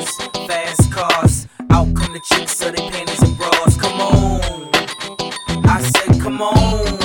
first, fast cars. Out come the chicks, so they panties and bras. Come on, I said come on.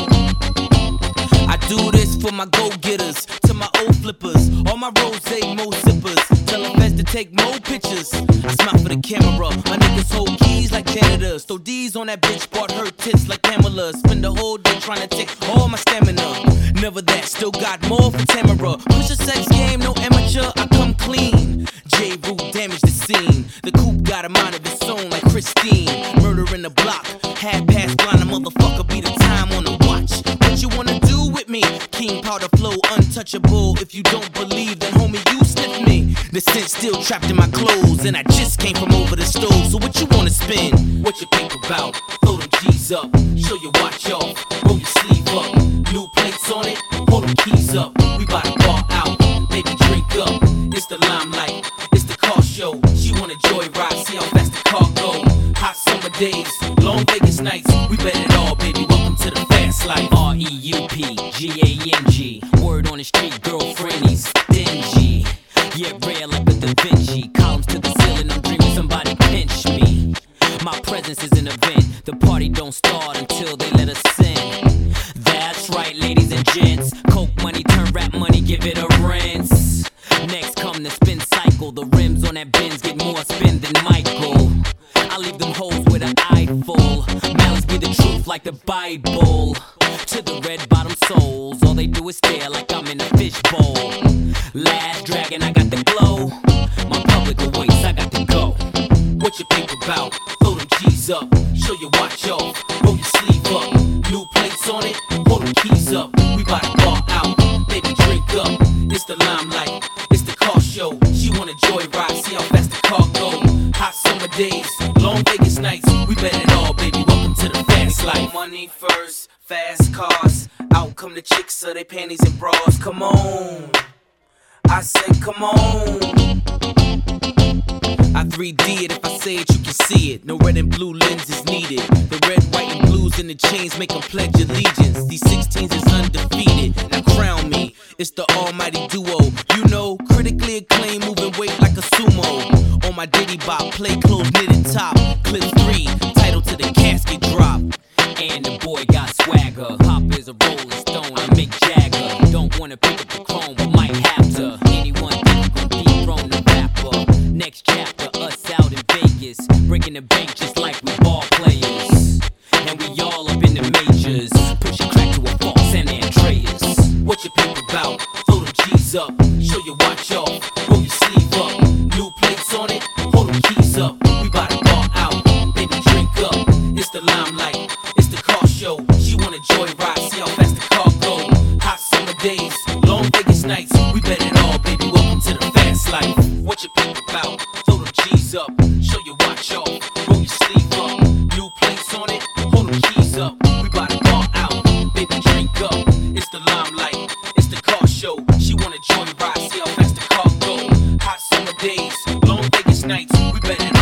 I do this for my go-getters, to my old flippers, all my rosé, mo sippers. Tell the feds to take more pictures. I smile for the camera, my niggas hold keys like janitors. Throw D's on that bitch, bought her tits like Pamela. Spend the whole day trying to take all my stamina. Never that, still got more for Tamara. Push a sex game, no amateur, I come clean. J. Rue damaged the scene. The coupe got a mind of its own like Christine. Murder in the block, half past blind, a motherfucker be the time on the watch. What you wanna do with me? King powder flow, untouchable. If you don't believe, then homie, you sniff me. The scent still trapped in my clothes, and I just came from over the stove. So what you wanna spend? What you think about? Throw them G's up, show your watch off, roll your sleeve up. New plates on it, hold them keys up. We bout to bar out, baby drink up. It's the limelight, it's the car show. She wanna joyride, see how fast the car go. Hot summer days, long Vegas nights. We bet it all, baby. Welcome to the fast life. REUPGANG. Word on the street, girlfriend, he's stingy. Yeah, rare like a Da Vinci. Columns to the ceiling, I'm dreaming somebody pinch me. My presence is an event. The party don't start until they let us in. That's right, ladies and gents. Coke money, turn rap money, give it a rinse. Next come the spin cycle. The rims on that Benz get more spin than Michael. I leave them hoes with an eye full. Malice be the truth like the Bible. To the red bottom souls, all they do is stare like I'm in a fishbowl. Last dragon, I got the glow. My public awaits, I got to go. What you think about? Throw them G's up, show your watch off, roll your sleeve up. New plates on it, hold them keys up. We bout to bar out, baby drink up. It's the limelight, it's the car show. She wanna joyride, see how fast the car go. Hot summer days, long Vegas nights. We bet it all, baby. Welcome to the fast life. Money first, fast cars. Out come the chicks, so they panties and bras. Come on, I said come on. I 3D it, if I say it, you can see it. No red and blue lenses needed. The red, white, and blues in the chains make them pledge allegiance. These 16s is undefeated. Now crown me, it's the almighty duo. You know, critically acclaimed, moving weight like a sumo. On my Diddy bop, play clothes knitted top. Clip 3, title to the casket drop. And the boy got swagger. Pop is a rolling stone, I Mick Jagger. Don't wanna pick up the chrome, but might have to. Anyone think you gon' dethrone the rapper? Next chapter, us out in Vegas, breaking the bank just like we ball players. And we all up in the majors, push a crack to a false San Andreas. What you think about? Throw them G's up, show your watch off, roll your sleeve up. New plates on it, hold them keys up. We bout to bar out, baby drink up. It's the limelight, it's the car show. She wanna joyride, see how fast the car go. Hot summer days, long Vegas nights. We bet it all, baby. Welcome to the fast life. What you think about? Throw them G's up, show your watch off, roll your sleeve up. New plates on it, hold them keys up. We bout to bar out, baby drink up. It's the limelight, it's the car show. She wanna joyride, see how fast the car go. Hot summer days, long Vegas nights. We bet it all.